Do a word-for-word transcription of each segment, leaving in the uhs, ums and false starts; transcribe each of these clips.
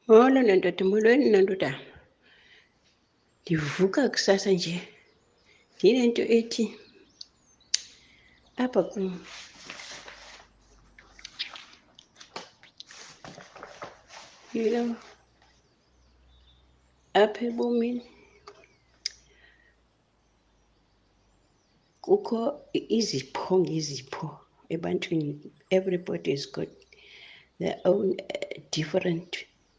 Molweni ndoda, molweni ndoda. Ndivuka kusasa nje ndinento ethi apha kum you know, apha ebomini kukho izipho ngezipho ebantwini. Everybody has got their own uh, different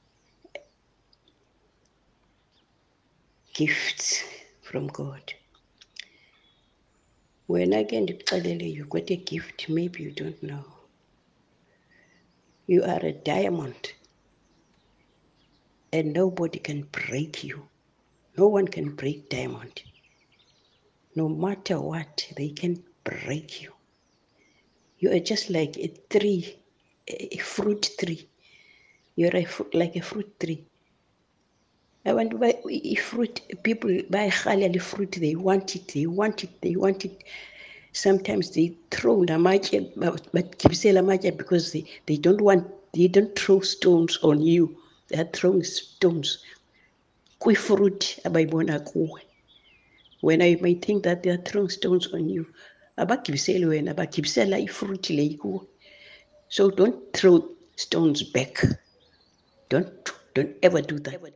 gifts from God. Wena ke ndikuxelele, you got a gift maybe you don't know. You are a diamond and nobody can break you. No one can break diamond. No matter what, they can break you. You are just like a tree, a fruit tree. You're a fr- like a fruit tree. I want to buy fruit. People buy halal fruit. They want it. They want it. They want it. Sometimes they throw namaje, but kibisela maje because they, they don't want. They don't throw stones on you. They are throwing stones. Kwi fruit abayibona kuwe. When I may think that they are throwing stones on you, abagibiseli wena, abagibisela ifruit leyi kuwe. So don't throw stones back. Don't don't ever do that.